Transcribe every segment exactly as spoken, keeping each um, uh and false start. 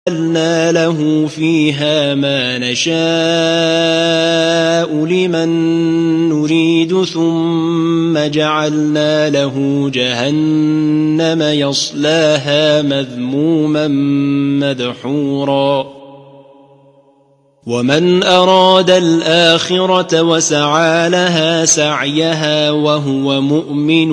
جعلنا له فيها ما نشاء لمن نريد ثم جعلنا له جهنم يصلاها مذموما مدحورا ومن أراد الآخرة وسعى لها سعيها وهو مؤمن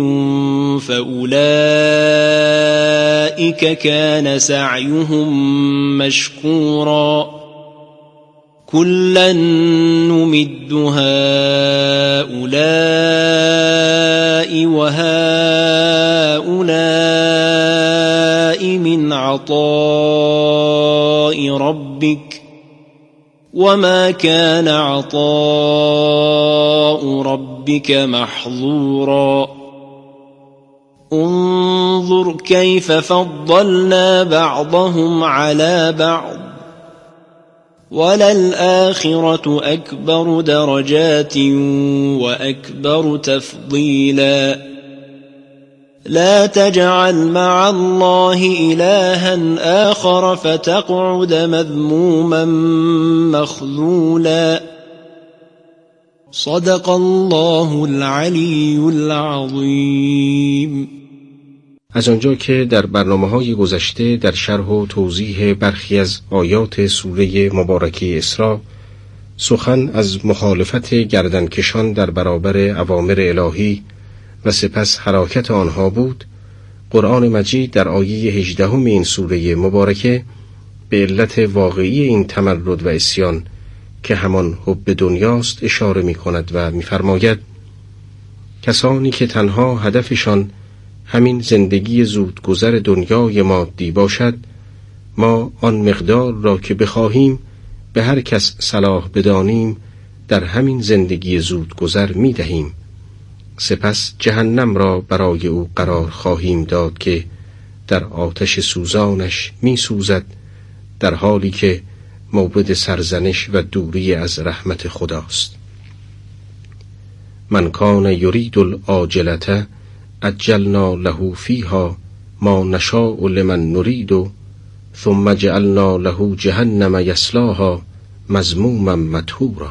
فأولئك كان سعيهم مشكورا كلا نمد هؤلاء وهؤلاء من عطاء ربك وما كان عطاء ربك محظورا انظر كيف فضلنا بعضهم على بعض وللآخرة أكبر درجات وأكبر تفضيلا لا تجعل مع الله إلها آخر فتقعد مذموما مخذولا صدق الله العلی العظیم. از آنجا که در برنامه‌های گذشته در شرح و توضیح برخی از آیات سوره مبارکه اسراء سخن از مخالفت گردنکشان در برابر اوامر الهی و سپس حرکت آنها بود، قرآن مجید در آیه هجدهم این سوره مبارکه به علت واقعی این تمرد و عصیان که همان حب دنیاست اشاره می کند و می فرماید کسانی که تنها هدفشان همین زندگی زودگذر دنیای مادی باشد، ما آن مقدار را که بخواهیم به هر کس صلاح بدانیم در همین زندگی زودگذر می دهیم، سپس جهنم را برای او قرار خواهیم داد که در آتش سوزانش می سوزد، در حالی که مورد سرزنش و دوری از رحمت خداست. من کان یرید العاجلة عجلنا له فیها ما نشاء لمن نرید ثم جعلنا له جهنم یصلاها مذموما مدحورا.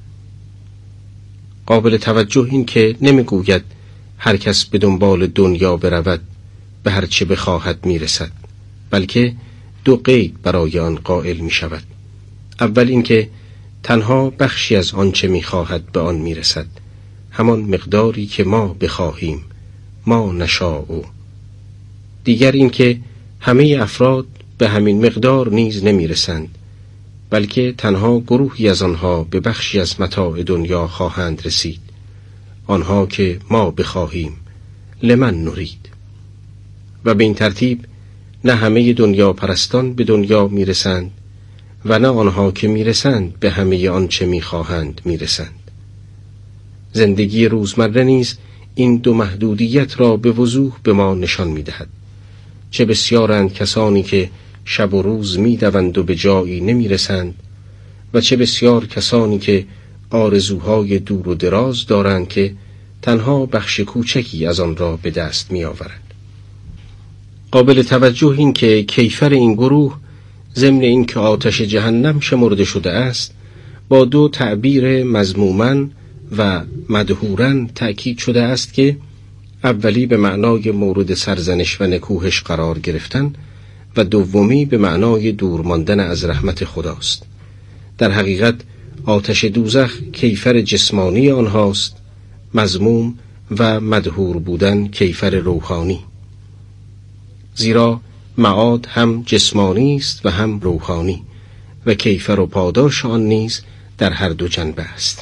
قابل توجه این که نمیگوید هر کس به دنبال دنیا برود به هر چه بخواهد میرسد، بلکه دو قید برای آن قائل می شود. اول این که تنها بخشی از آنچه میخواهد به آن میرسد، همان مقداری که ما بخواهیم، ما نشاء. دیگر این که همه افراد به همین مقدار نیز نمیرسند، بلکه تنها گروهی از آنها به بخشی از متاع دنیا خواهند رسید، آنها که ما بخواهیم، لمن نرید. و به این ترتیب نه همه دنیا پرستان به دنیا میرسند و نه آنها که میرسند به همه آنچه میخواهند میرسند. زندگی روزمره نیز این دو محدودیت را به وضوح به ما نشان میدهد. چه بسیارند کسانی که شب و روز میدوند و به جایی نمیرسند و چه بسیار کسانی که آرزوهای دور و دراز دارند که تنها بخش کوچکی از آن را به دست میآورند. قابل توجه این که کیفر این گروه ضمن این که آتش جهنم شمرده شده است با دو تعبیر مذموماً و مدحوراً تأکید شده است که اولی به معنای مورد سرزنش و نکوهش قرار گرفتن و دومی به معنای دور ماندن از رحمت خداست. در حقیقت آتش دوزخ کیفر جسمانی آنهاست، مذموم و مدحور بودن کیفر روحانی، زیرا معاد هم جسمانی است و هم روحانی و کیفر و پاداش آن نیز در هر دو جنبه است.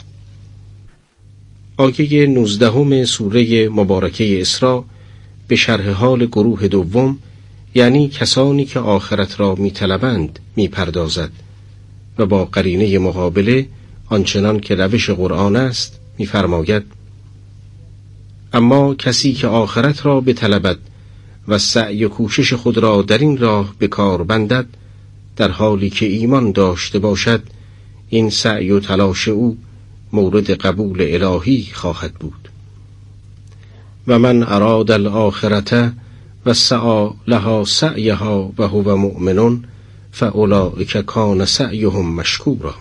آیه نوزدهم سوره مبارکه اسراء به شرح حال گروه دوم، یعنی کسانی که آخرت را می طلبند می پردازد و با قرینه مقابله آنچنان که روش قرآن است می فرماید اما کسی که آخرت را بطلبد و سعی و کوشش خود را در این راه به کار بندد در حالی که ایمان داشته باشد، این سعی و تلاش او مورد قبول الهی خواهد بود. و من اراد الآخرة و سعی لها سعیها و هو مؤمن فاولئک کان سعیهم مشکورا.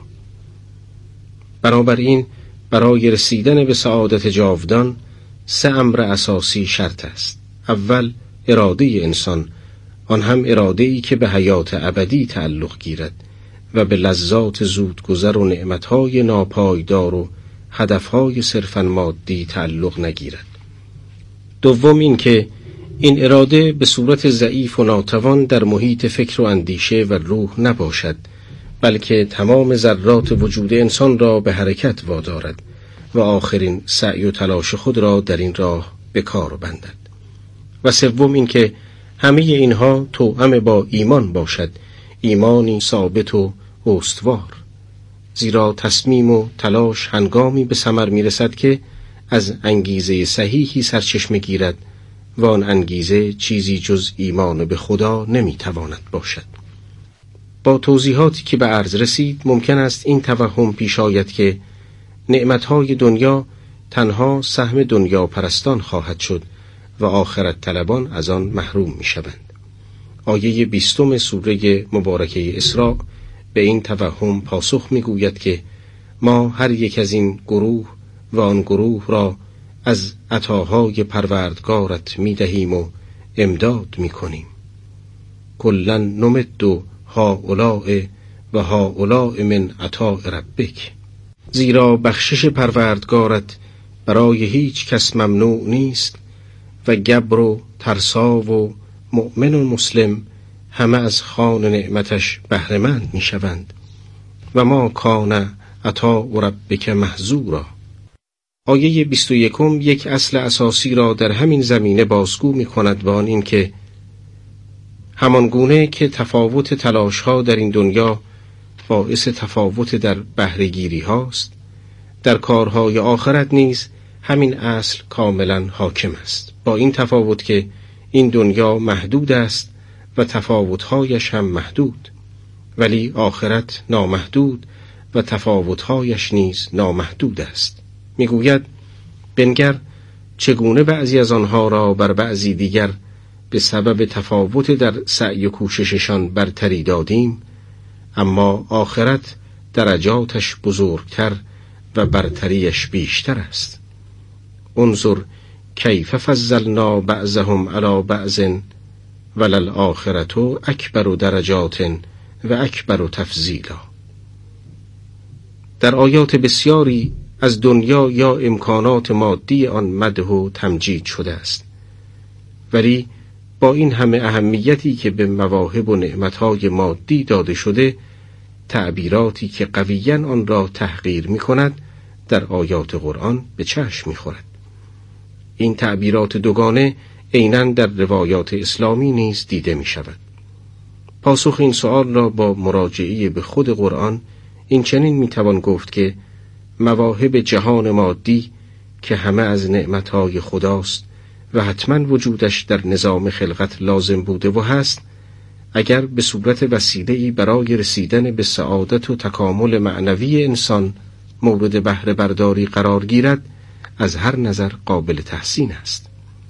بنابراین برای رسیدن به سعادت جاودان سه امر اساسی شرط است. اول اراده انسان، آن هم اراده‌ای که به حیات ابدی تعلق گیرد و به لذات زودگذر و نعمتهای ناپایدار و هدفهای صرفاً مادی تعلق نگیرد. دوم این که این اراده به صورت ضعیف و ناتوان در محیط فکر و اندیشه و روح نباشد، بلکه تمام ذرات وجود انسان را به حرکت وادارد و آخرین سعی و تلاش خود را در این راه به کار بندد. و سوم این که همه اینها توأم با ایمان باشد، ایمانی ثابت و استوار، زیرا تصمیم و تلاش هنگامی به ثمر میرسد که از انگیزه صحیحی سرچشمه گیرد و آن انگیزه چیزی جز ایمان به خدا نمیتواند باشد. با توضیحاتی که به عرض رسید ممکن است این توهم پیش آید که نعمتهای دنیا تنها سهم دنیا پرستان خواهد شد و آخرت طلبان از آن محروم می شوند. آیه بیستم سوره مبارکه اسراء به این توهم پاسخ می گوید که ما هر یک از این گروه و آن گروه را از عطاهای پروردگارت می دهیم و امداد می کنیم. کلاً نمد هؤلاء و هؤلاء من عطاء ربک. زیرا بخشش پروردگارت برای هیچ کس ممنوع نیست و گبر و ترسا و مؤمن و مسلم همه از خوان نعمتش بهره‌مند می شوند و ما کان عطاء ربک محظورا. آیه بیست و یکم یک اصل اساسی را در همین زمینه بازگو می کند و آن این که همان گونه که تفاوت تلاش ها در این دنیا باعث تفاوت در بهره‌گیری هاست، در کارهای آخرت نیز همین اصل کاملا حاکم است، با این تفاوت که این دنیا محدود است و تفاوتهایش هم محدود، ولی آخرت نامحدود و تفاوتهایش نیز نامحدود است. میگوید بنگر چگونه بعضی از آنها را بر بعضی دیگر به سبب تفاوت در سعی و کوشششان برتری دادیم، اما آخرت درجاتش بزرگتر و برتریش بیشتر است. انظر کیف فضلنا بعضهم علی بعض وللآخرة اکبر درجات و اکبر تفضیلا. در آیات بسیاری از دنیا یا امکانات مادی آن مدح و تمجید شده است، ولی با این همه اهمیتی که به مواهب و نعمتهای مادی داده شده، تعبیراتی که قویاً آن را تحقیر می کند در آیات قرآن به چشم می خورد. این تعبیرات دوگانه عیناً در روایات اسلامی نیز دیده می شود. پاسخ این سؤال را با مراجعه به خود قرآن این چنین می توان گفت که مواهب جهان مادی که همه از نعمتهای خداست و حتما وجودش در نظام خلقت لازم بوده و هست، اگر به صورت وسیله‌ای برای رسیدن به سعادت و تکامل معنوی انسان مورد بهره برداری قرار گیرد، از هر نظر قابل تحسین است.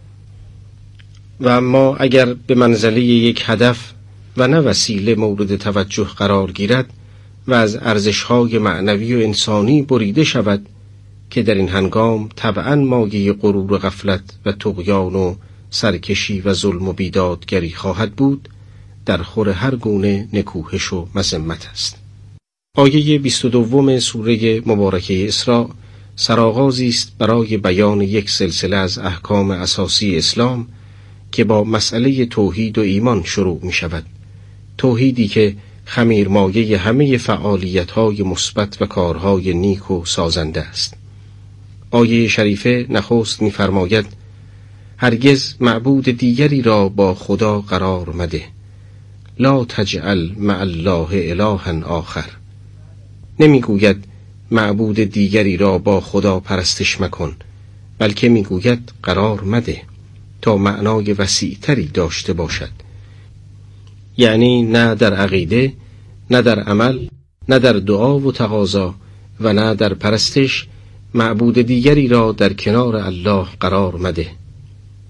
و اما اگر به منزله یک هدف و نه وسیله مورد توجه قرار گیرد و از ارزش‌های معنوی و انسانی بریده شود که در این هنگام طبعاً مایه غرور و غفلت و طغیان و سرکشی و ظلم و بیدادگری خواهد بود، در خور هر گونه نکوهش و مذمت است. آیه بیست و دو سوره مبارکه اسراء سرآغازی است برای بیان یک سلسله از احکام اساسی اسلام که با مسئله توحید و ایمان شروع می شود. توحیدی که خمیرمایه همه فعالیت‌های مثبت و کارهای نیک و سازنده است. آیه شریفه نخست می‌فرماید هرگز معبود دیگری را با خدا قرار مده، لا تجعل مع الله الها آخر. نمیگوید معبود دیگری را با خدا پرستش مکن، بلکه میگوید قرار مده تا معنای وسیع‌تری داشته باشد، یعنی نه در عقیده، نه در عمل، نه در دعا و تقاضا و نه در پرستش معبود دیگری را در کنار الله قرار مده.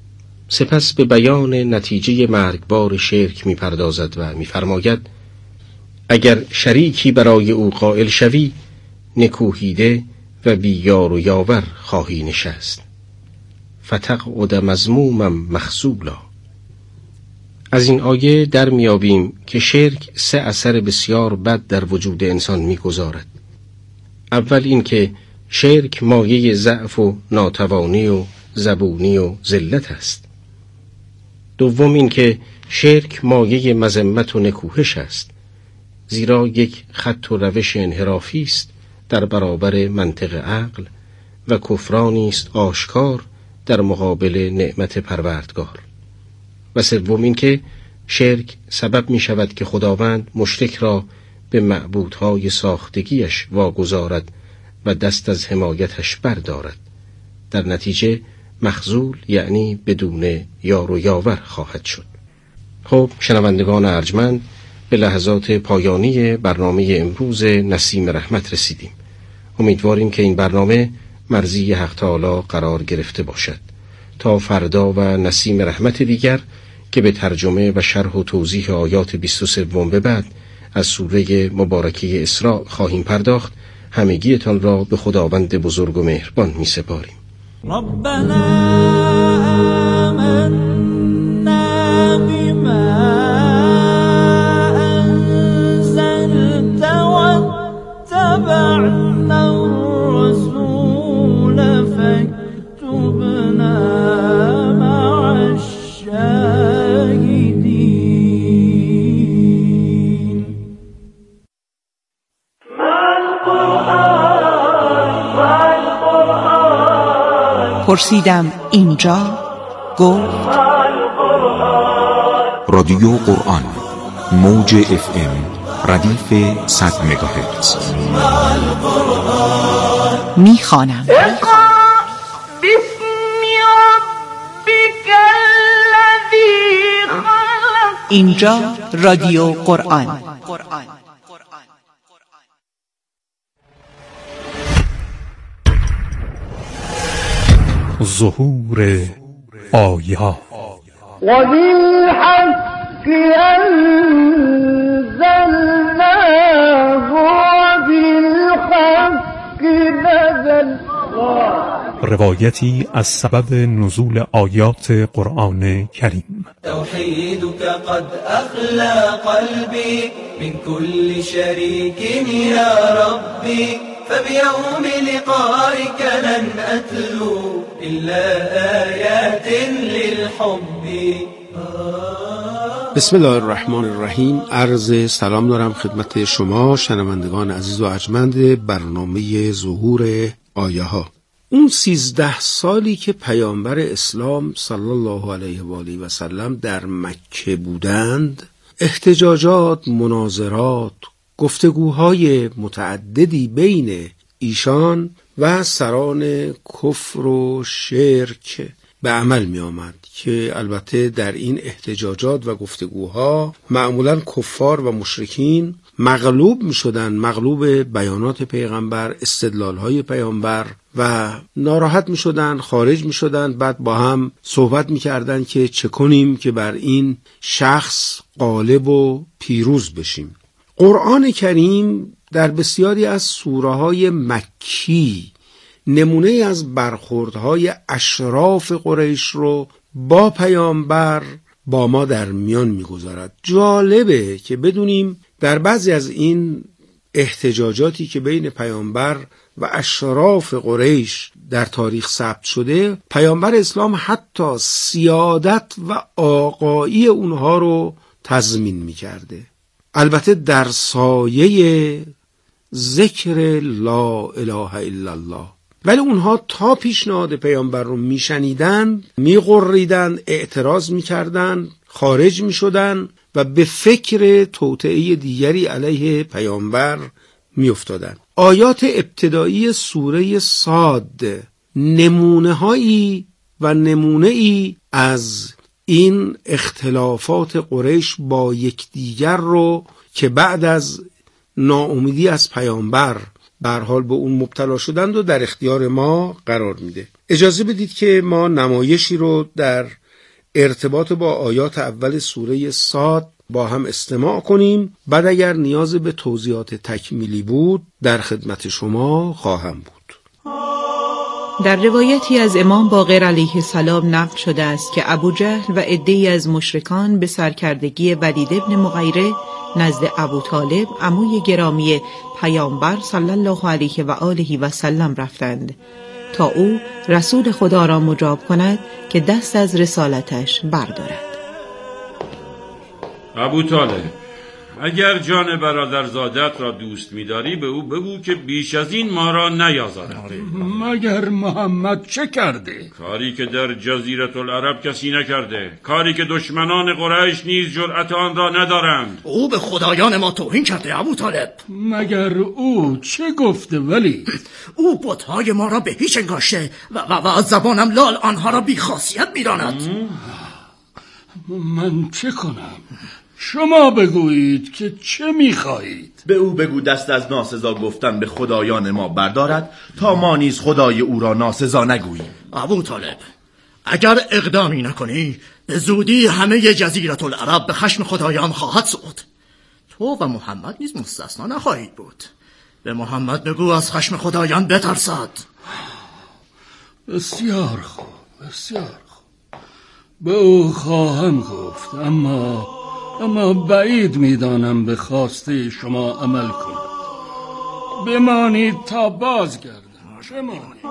سپس به بیان نتیجه مرگبار شرک می‌پردازد و می‌فرماید اگر شریکی برای او قائل شوی، نکوهیده و بی یار و یاور خواهی نشست. فتقعد مذموما مخذولا. از این آیه در میابیم که شرک سه اثر بسیار بد در وجود انسان میگذارد. اول این که شرک مایه ضعف و ناتوانی و زبونی و ذلت است. دوم این که شرک مایه مذمت و نکوهش است، زیرا یک خط و روش انحرافی است در برابر منطق عقل و کفرانی است آشکار در مقابل نعمت پروردگار. و سوم این که شرک سبب می شود که خداوند مشرک را به معبودهای ساختگیش واگذارد و دست از حمایتش بردارد. در نتیجه مخذول یعنی بدون یار و یاور خواهد شد. خب شنوندگان ارجمند، به لحظات پایانی برنامه امروز نسیم رحمت رسیدیم. امیدواریم که این برنامه مرضی حق تعالی قرار گرفته باشد. تا فردا و نسیم رحمت دیگر که به ترجمه و شرح و توضیح آیات بیست و سه به بعد از سوره مبارکه اسراء خواهیم پرداخت، همگیتان را به خداوند بزرگ و مهربان می سپاریم. ربنا آمنا بما انزلت واتبعنا الرسول فاكتبنا مع الشاهدين. مع القرآن مع القرآن پرسیدم اینجا، گفت رادیو قرآن، موج اف ام ردیف صد مگاهرتز. میخوانم. اقرأ باسم ربك الذی خلق. اینجا رادیو قرآن. ظهور آیات وبالحق أنزلناه وبالحق نزل. روایتی از سبب نزول آیات قرآن کریم. توحیدك قد اخلا قلبی من كل شریک یا ربی فبيوم لقائك لن أتلو إلا آيات للحب. بسم الله الرحمن الرحیم. عرض سلام دارم خدمت شما شنوندگان عزیز و ارجمند برنامه ظهور آیه ها. اون سیزده سالی که پیامبر اسلام صلی الله علیه و آله و سلم در مکه بودند، احتجاجات، مناظرات، گفتگوهای متعددی بین ایشان و سران کفر و شرک به عمل می آمد که البته در این احتجاجات و گفتگوها معمولاً کفار و مشرکین مغلوب می شدن، مغلوب بیانات پیغمبر، استدلالهای پیامبر و ناراحت می شدن، خارج می شدن. بعد با هم صحبت می کردن که چه کنیم که بر این شخص غالب و پیروز بشیم. قرآن کریم در بسیاری از سوره‌های مکی نمونه از برخوردهای اشراف قریش رو با پیامبر با ما در میان میگذارد. جالبه که بدونیم در بعضی از این احتجاجاتی که بین پیامبر و اشراف قریش در تاریخ ثبت شده، پیامبر اسلام حتی سیادت و آقایی اونها رو تضمین میکرده، البته در سایه ذکر لا اله الا الله. ولی اونها تا پیشنهاد پیامبر رو میشنیدن، میغریدن، اعتراض میکردن، خارج میشدن و به فکر توطئه دیگری علیه پیامبر میافتادن. آیات ابتدایی سوره صاد نمونه هایی و نمونه ای از این اختلافات قریش با یکدیگر رو که بعد از ناامیدی از پیامبر به هر حال به اون مبتلا شدند و در اختیار ما قرار میده. اجازه بدید که ما نمایشی رو در ارتباط با آیات اول سوره صاد با هم استماع کنیم. بعد اگر نیاز به توضیحات تکمیلی بود در خدمت شما خواهم بود. در روایتی از امام باقر علیه السلام نقل شده است که ابو جهل و عده‌ای از مشرکان به سرکردگی ولید ابن مغیره نزد ابو طالب عموی گرامی پیامبر صلی الله علیه و آله و سلم رفتند تا او رسول خدا را مجاب کند که دست از رسالتش بردارد. ابو طالب، اگر جان برادرزادت را دوست می‌داری به او بگو که بیش از این ما را نیازارد. مگر محمد چه کرده؟ کاری که در جزیره العرب کسی نکرده، کاری که دشمنان قریش نیز جرأت آن را ندارند. او به خدایان ما توهین کرده ابو طالب. مگر او چه گفته ولی؟ او بت‌های ما را به هیچ انگاشته و, و, و از زبانم لال آنها را بی‌خاصیت می‌داند. من چه کنم؟ شما بگویید که چه میخواهید؟ به او بگو دست از ناسزا گفتن به خدایان ما بردارد تا ما نیز خدای او را ناسزا نگوییم. ابو طالب، اگر اقدامی نکنی به زودی همه جزیره العرب به خشم خدایان خواهد صعود. تو و محمد نیز مستثنا نخواهید بود. به محمد بگو از خشم خدایان بترسد. بسیار خوب، بسیار خوب، به او خواهم گفت، اما اما بعید میدانم به خواسته شما عمل کند. بمانید تا بازگردم. بمانید.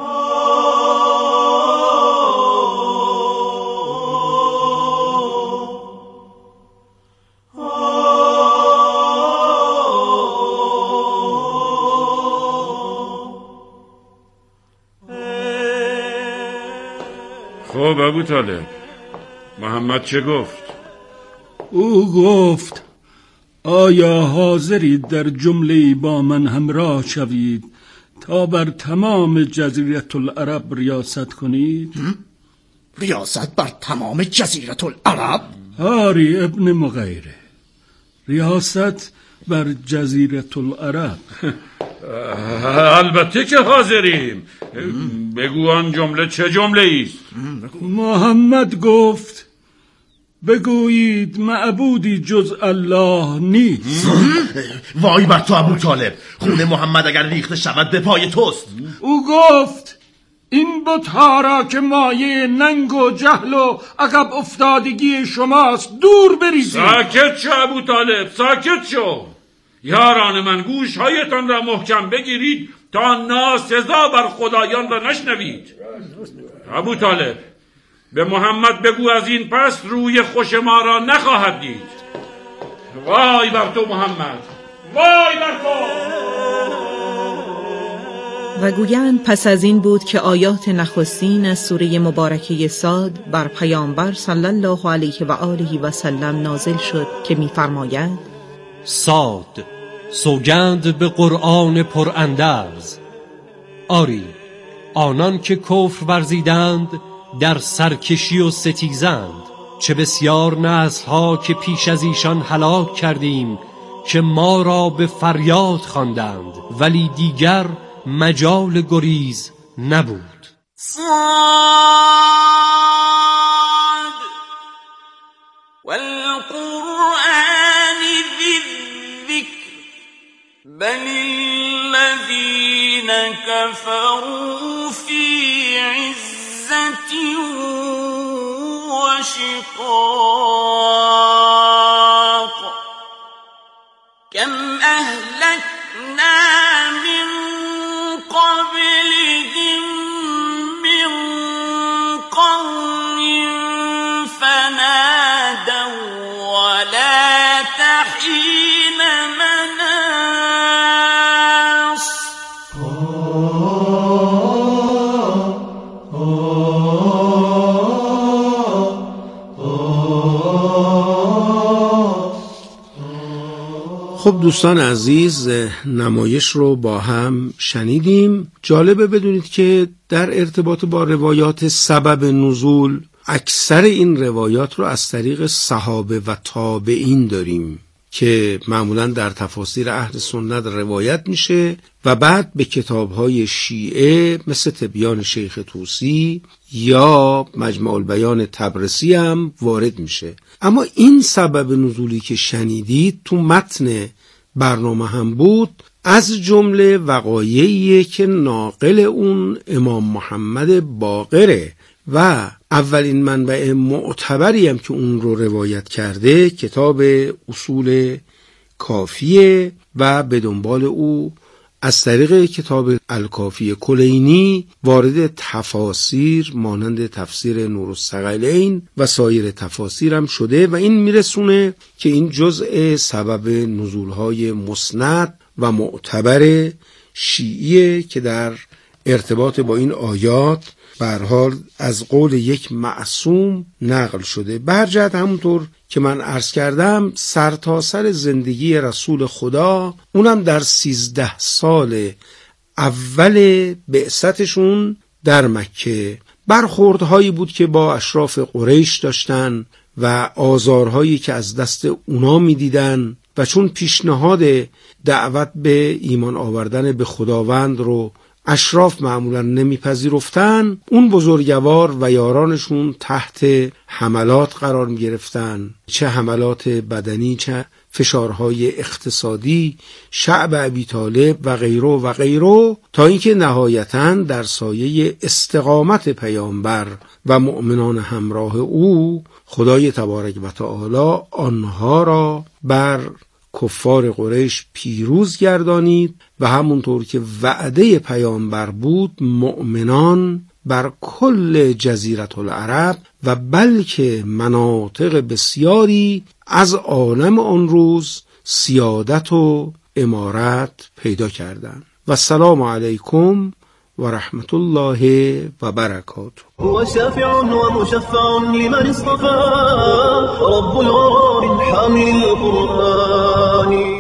خب ابو طالب، محمد چه گفت؟ او گفت آیا حاضرید در جمله با من همراه شوید تا بر تمام جزیره العرب ریاست کنید؟ ریاست بر تمام جزیره العرب؟ هاری ابن مغیره، ریاست بر جزیره العرب. البته که حاضریم. بگو آن جمله چه جمله است؟ محمد گفت بگویید معبودی جز الله نیست. وای بر تو ابو طالب، خون محمد اگر ریخته شود به پای توست. او گفت این بت‌ها را که مایه ننگ و جهل و عقب افتادگی شماست دور بریزید. ساکت شو ابو طالب، ساکت شو. یاران من، گوشهایتان را محکم بگیرید تا ناسزا بر خدایان را نشنوید. ابو طالب، به محمد بگو از این پس روی خوش ما را نخواهد دید. وای بر تو محمد، وای بر تو. و گویند پس از این بود که آیات نخستین از سوره مبارکه صاد بر پیامبر صلی الله علیه و آله و سلم نازل شد که می‌فرماید: صاد، سوگند به قرآن پراندرز. آری، آنان که کفر ورزیدند در سرکشی و ستیزند. چه بسیار نسل‌ها که پیش از ایشان هلاک کردیم که ما را به فریاد خواندند، ولی دیگر مجال گریز نبود. صاد والقرآن ذی الذکر بل الذین کفروا فی عزة و شقاق کم اهلکنا من قبلهم من قرن فنادوا ولا تحین مناص. خب دوستان عزیز، نمایش رو با هم شنیدیم. جالبه بدونید که در ارتباط با روایات سبب نزول اکثر این روایات رو از طریق صحابه و تابعین داریم که معمولا در تفاسیر اهل سنت روایت میشه و بعد به کتاب‌های شیعه مثل تبیان شیخ طوسی یا مجمع البیان طبرسی هم وارد میشه. اما این سبب نزولی که شنیدید تو متن برنامه هم بود، از جمله وقایعیه که ناقل اون امام محمد باقره و اولین منبع معتبری هم که اون رو روایت کرده کتاب اصول کافیه و به دنبال او از طریق کتاب الکافی کلینی وارد تفاسیر مانند تفسیر نورالثقلین و سایر تفاسیر هم شده و این میرسونه که این جزء سبب نزولهای مسند و معتبر شیعیه که در ارتباط با این آیات به هر حال از قول یک معصوم نقل شده. به هر جهت همونطور که من عرض کردم سرتاسر زندگی رسول خدا، اونم در سیزده سال اول بعثتشون در مکه، برخوردهایی بود که با اشراف قریش داشتن و آزارهایی که از دست اونا میدیدن و چون پیشنهاد دعوت به ایمان آوردن به خداوند رو اشراف معمولا نمیپذیرفتن، اون بزرگوار و یارانشون تحت حملات قرار می گرفتن، چه حملات بدنی چه فشارهای اقتصادی، شعب ابی طالب و غیره و غیره، تا اینکه نهایتاً در سایه استقامت پیامبر و مؤمنان همراه او خدای تبارک و تعالی آنها را بر کفار قریش پیروز گردانید و همونطور که وعده پیامبر بود مؤمنان بر کل جزیره العرب و بلکه مناطق بسیاری از عالم آن روز سیادت و امارت پیدا کردند. و السلام علیکم و رحمت الله و برکاته. هو شافع و مشفع لمن اصطفى رب الغار حامل القرآن.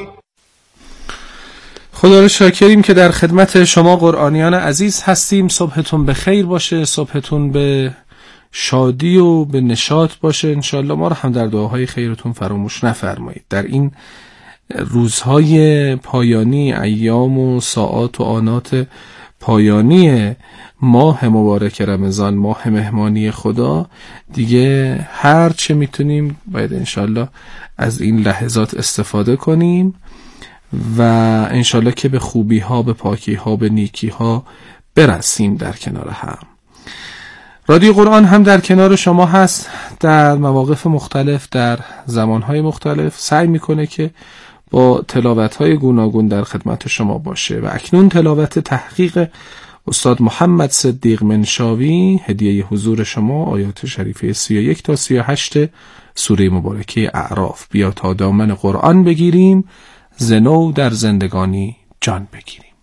خدا رو شاکریم که در خدمت شما قرآنیان عزیز هستیم. صبحتون به خیر باشه، صبحتون به شادی و به نشاط باشه. انشالله ما رو هم در دعاهای خیرتون فراموش نفرمایید. در این روزهای پایانی، ایام و ساعات و آنات پایانی ماه مبارک رمضان، ماه مهمانی خدا، دیگه هر چه میتونیم باید انشالله از این لحظات استفاده کنیم و انشالله که به خوبی ها، به پاکی ها، به نیکی ها برسیم در کنار هم. رادیو قرآن هم در کنار شما هست، در مواقف مختلف، در زمانهای مختلف سعی میکنه که با تلاوت‌های گوناگون در خدمت شما باشه و اکنون تلاوت تحقیق استاد محمد صدیق منشاوی هدیه حضور شما آیات شریفه سی و یک تا سی و هشت سوره مبارکه اعراف. بیا تا دامن قرآن بگیریم، زنو در زندگانی جان بگیریم.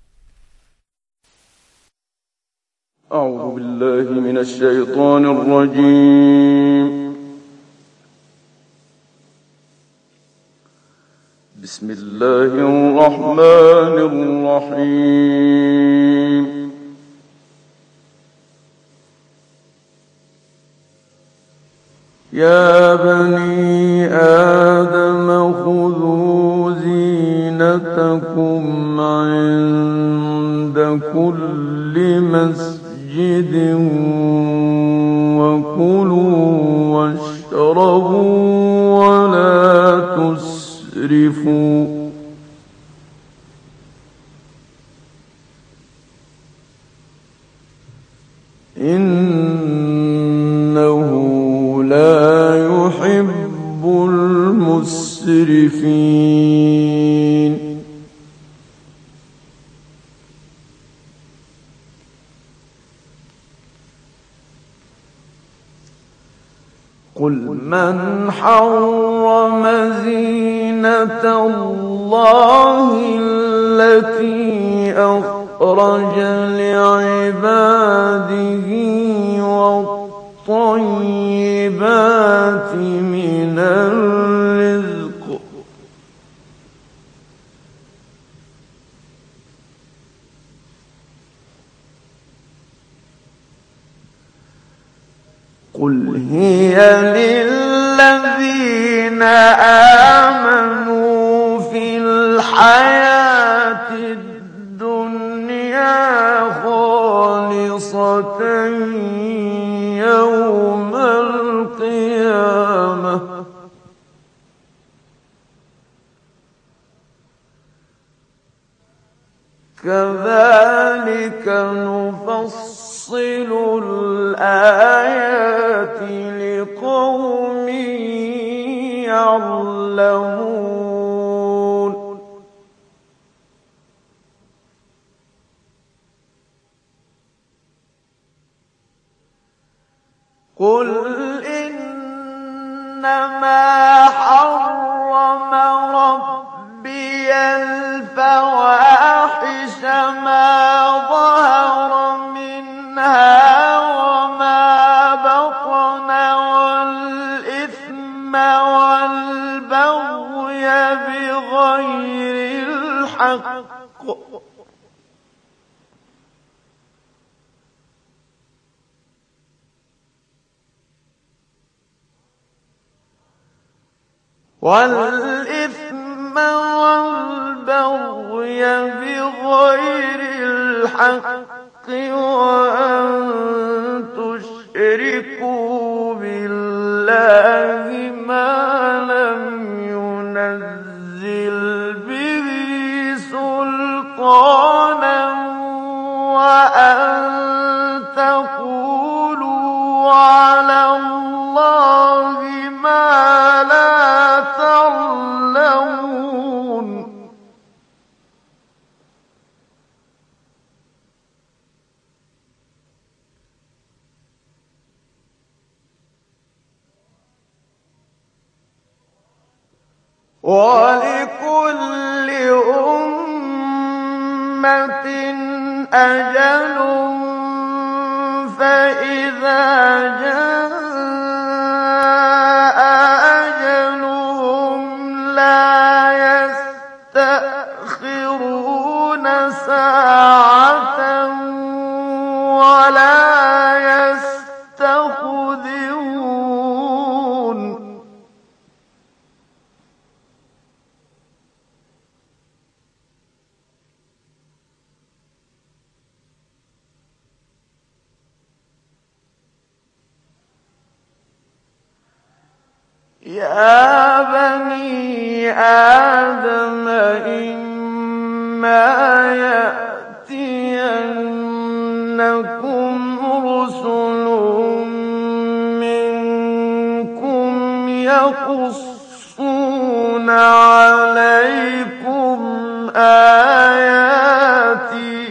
اعوذ بالله من الشیطان الرجیم. بسم الله الرحمن الرحیم. یا بنی آدم خذوا زینتکم عند كل مسجد وكلوا واشربوا ولا تسرفوا إنه لا يحب المسرفين. قل من حرم زينة الله التي أخرج لعباده والطيبات من الرزق قل هي للذين آمنوا في الحياة الدنيا خالصة يوم القيامة كذلك نفصل الآيات لقوم يعلمون قل إنما حرم ربي الفواحش ما ظهر منها وما بطن والإثم والبغي بغير الحق والإثم والبغي بغير الحق وأن تشركوا بالله ما لم ينزل به سلطانا وأن تقولوا على الله ما لا تعلمون ولكل أمة أجل فإذا جاء أجلهم لا يستأخرون ساعة ولا يستقدمون يا بني آدم إما يأتينكم رسل منكم يقصون عليكم آياتي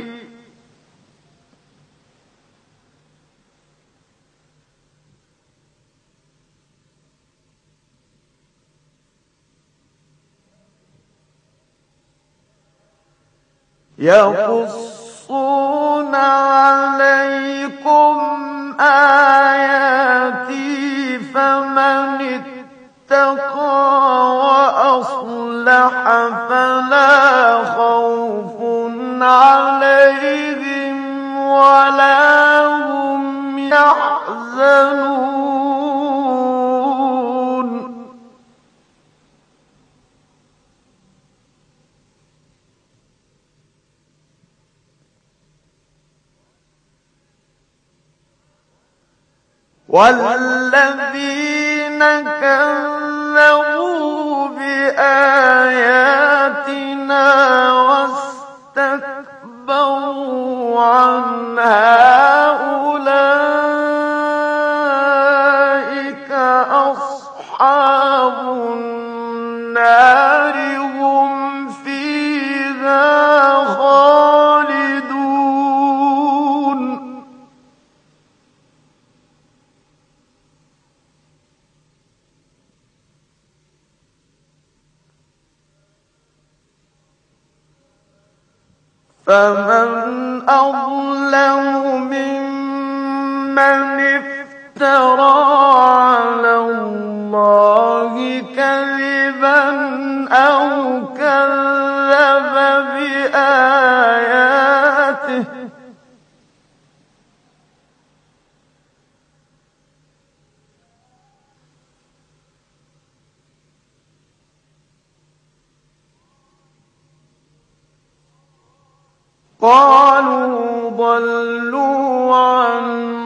يقصون عليكم آياتي فمن اتقى وأصلح فلا خوف عليهم ولا هم يحزنون والذين كذبوا بآياتنا واستكبروا عنها أولئك أصحاب النار هم فيها خالدون فمن أظلم ممن افترى على الله كذبا أو كذب بآياته قالوا ضلوا عنا